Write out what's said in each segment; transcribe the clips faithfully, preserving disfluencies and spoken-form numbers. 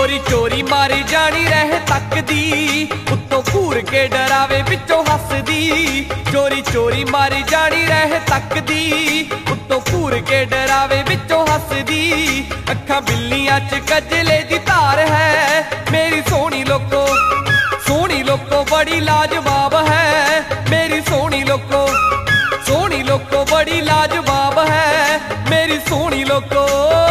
चोरी चोरी मारी जानी रह तकदी, उत्तों घूर के डरावे विचों हसदी। चोरी चोरी मारी जानी रह तकदी, उत्तों घूर के डरावे विचों हसदी। अखां बिल्लियां च कजले दी धार है, मेरी सोहनी लोको सोहनी लोको बड़ी लाजवाब है। मेरी सोहनी लोको सोहनी लोको बड़ी लाजवाब है। मेरी सोहनी लोको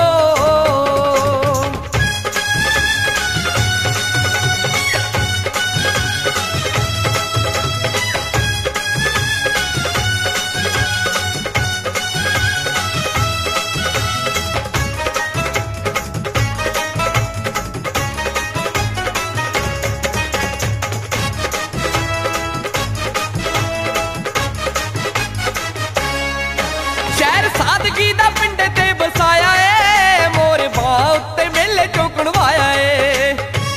सादगी दा पिंड ते बसाया ए, मोर बां उत्ते मेले चो कणवाया ए।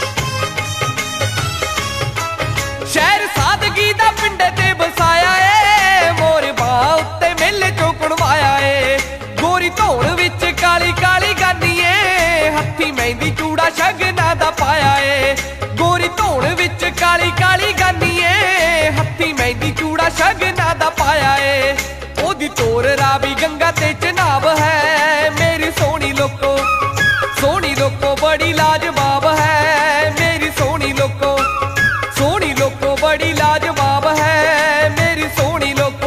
शहर सादगी दा पिंड ते बसाया ए, मोर बां उत्ते मेले चो कणवाया ए। गोरी धौण विच काली काली गानी ए, हत्थी मेहंदी चूड़ा शगना दा पाया ए। गोरी धौण विच काली काली गानी ए, हत्थी मेहंदी चूड़ा शगना दा पाया ए। ओदी तोर रावी गंगा ते चनाब है, मेरी सोहनी लोको सोहनी लोको बड़ी लाजवाब है। मेरी सोहनी लोको सोहनी लोको बड़ी लाजवाब है। मेरी सोहनी लोको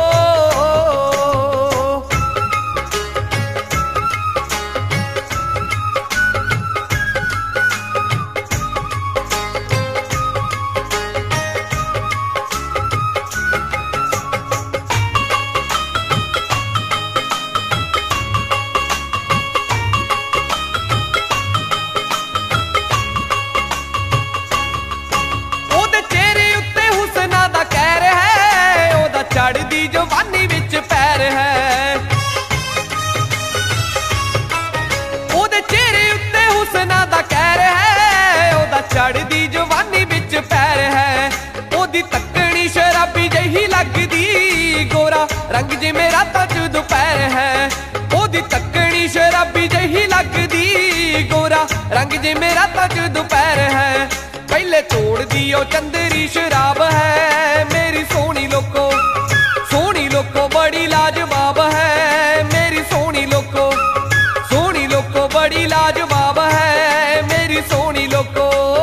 चढ़दी जवानी विच पैर है, ओदे चेहरे उत्ते हुस्ना दा कहर है। ओदा चढ़दी जवानी विच पैर है, ओदी तकनी शराबी जही लगदी। गोरा रंग जिवें रातां च दोपहर है, ओदी तकनी शराबी जही लगदी। गोरा रंग जिवें रातां च दोपहर है, पहले तोड़ दी ओ चंदरी शराब है। मेरी सोहनी लोको सोहनी लोको बड़ी लाजवाब है। मेरी सोहनी लोको सोहनी लोको बड़ी लाजवाब है। मेरी सोहनी लोको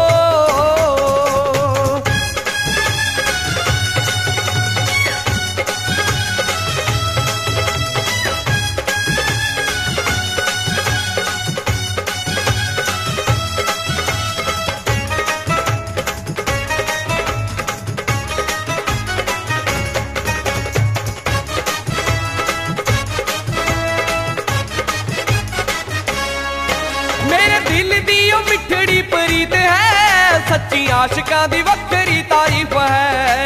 मेरे दिल दी ओ मिठड़ी प्रीत है, सच्ची आशिकां दी वक्री तारीफ है।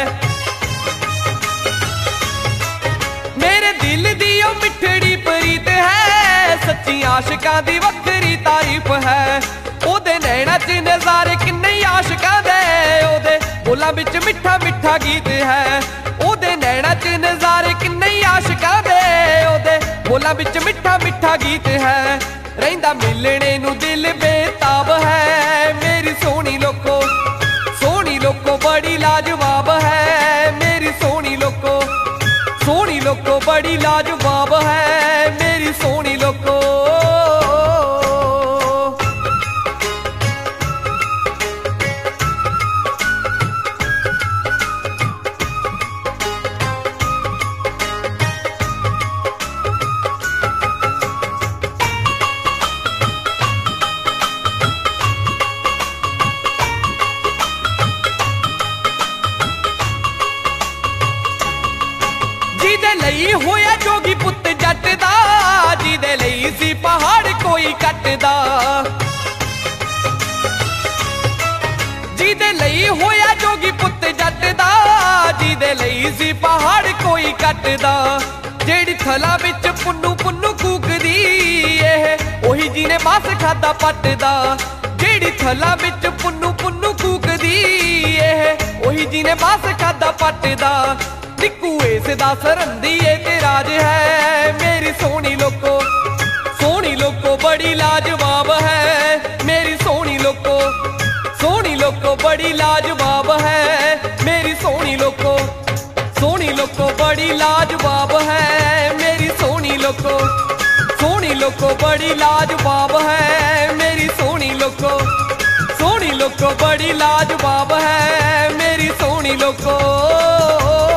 मेरे दिल दी ओ मिठड़ी प्रीत है, सच्ची आशिकां दी वक्री तारीफ है। ओदे नैना च नज़ारे किन्ने आशिकां दे, ओदे बोलां विच मिठा मिठा गीत है। ओदे नैना च नज़ारे किन्ने आशिकां दे, ओदे बोलां विच मिठा मिठा गीत है। रहिंदा मिलने नू दिल बेताब है। मेरी सोहनी लोको सोहनी लोको बड़ी लाजवाब है। मेरी सोहनी लोको सोहनी लोको बड़ी लाजवाब है। मेरी सोहनी लोको जिदे लई होया जोगी पुत जट दा, जिदे लई सी पहाड़ कोई कटदा। जिदे लई होया जोगी पुत जट दा, जिदे लई सी पहाड़ कोई कटदा। जेड़ी थला विच पुन्नू पुन्नू कूकदी, एह ओही जिने मास खादा पटदा। जेड़ी थला विच पुन्नू पुन्नू कूकदी, एह ओही जिने मास खादा पटदा। निक्कू इस दा सरंदी ए ते राज है। मेरी सोहनी लोको सोहनी लोको बड़ी लाजवाब है। मेरी सोहनी लोको बड़ी लाजवाब है मेरी सोनी लोको, सोनी लोको बड़ी लाजवाब है मेरी सोनी लोको, सोनी लोको बड़ी लाजवाब है मेरी सोनी लोको, सोनी लोको बड़ी लाजवाब है मेरी सोनी लोको।